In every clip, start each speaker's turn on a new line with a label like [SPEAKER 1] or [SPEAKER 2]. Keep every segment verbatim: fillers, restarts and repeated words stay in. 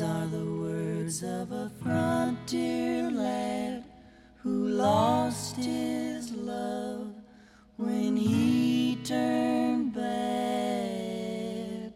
[SPEAKER 1] are the words of a frontier lad who lost his love when he turned bad.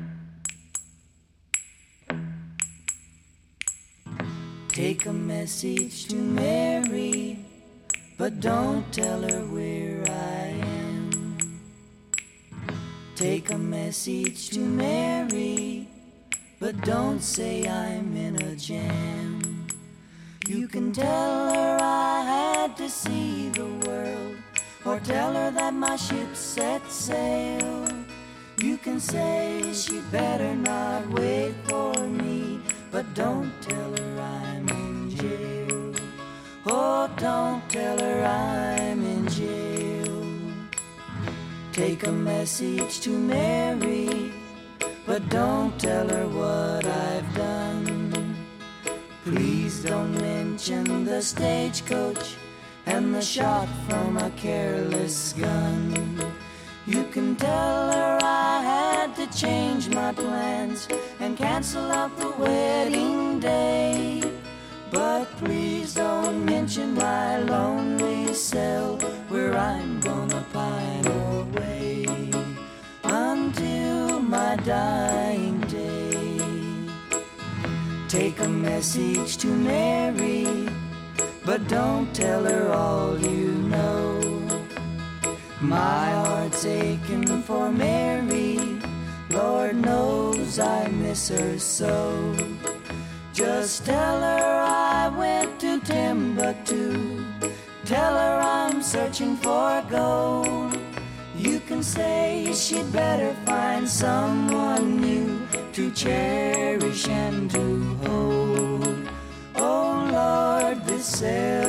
[SPEAKER 1] Take a message to Mary, but don't tell her where I am. Take a message to Mary, but don't say I'm in a jam. You can tell her I had to see the world, or tell her that my ship set sail. You can say she'd better not wait for me, but don't tell her I'm in jail. Oh, don't tell her I'm in jail. Take a message to Mary, but don't tell her what I've done. Please don't mention the stagecoach and the shot from a careless gun. You can tell her I had to change my plans and cancel out the wedding day. But please don't mention my lonely cell where I'm gonna pine away until my dying day. Take a message to Mary, but don't tell her all you know. My heart's aching for Mary, Lord knows I miss her so. Just tell her I went to Timbuktu, tell her I'm searching for gold. You can say she'd better find someone new to cherish and to hold. Oh Lord, this